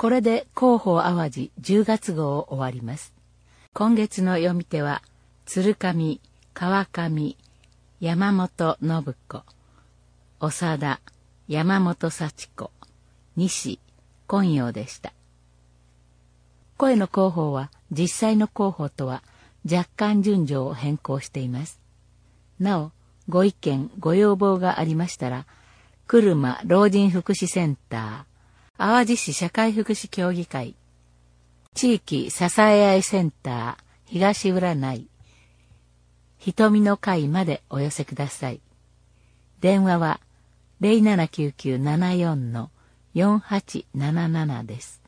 これで広報淡路10月号を終わります。今月の読み手は、鶴上、川上、山本信子、長田、山本幸子、西、今陽でした。声の広報は実際の広報とは若干順序を変更しています。なお、ご意見、ご要望がありましたら、車老人福祉センター、淡路市社会福祉協議会、地域支え合いセンター、東浦内、瞳の会までお寄せください。電話は 079974-4877 です。